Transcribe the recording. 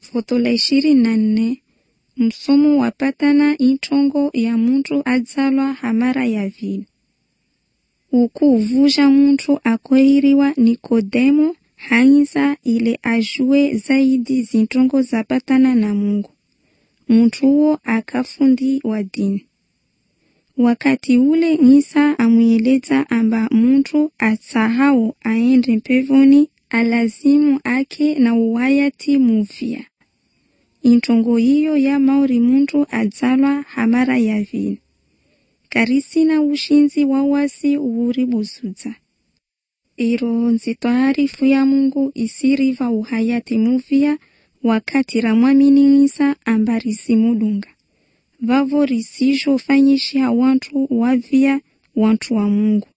Foto la 24. Msomo wapatana intongo ya muntu adzalwa hamara ya vili. Ukuvuja muntu akoiriwa Nikodemo hangiza ile ajue zaidi zintongo zapatana na Mungu. Muntu huo akafundi wa dini. Wakati ule Isa amueleza amba muntu atsahau aende mpevoni alazimu ake na uwayati muvia. Intongo hiyo ya mauri muntu adzalwa hamara ya vili. Karisi na ushinzi wawasi uuribuzudza. Iro nzito harifu ya Mungu isiriva uhayati muvia wakati ramwamini Isa ambarisi mudunga. Vavo risijo fanyishia wantu wavia wantu wa Mungu.